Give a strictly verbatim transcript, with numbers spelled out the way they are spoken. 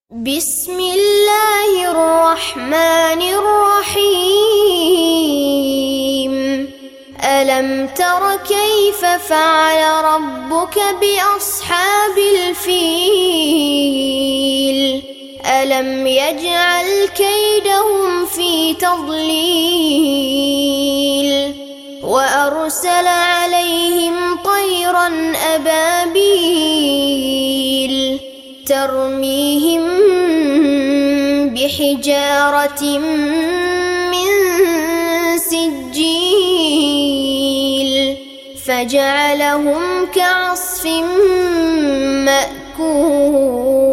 بسم الله الرحمن الرحيم. ألم تر كيف فعل ربك بأصحاب الفيل؟ ألم يجعل كيدهم في تضليل وأرسل عليهم طيرا أبابيل ترميهم بحجارة من سجيل فجعلهم كعصف مأكول.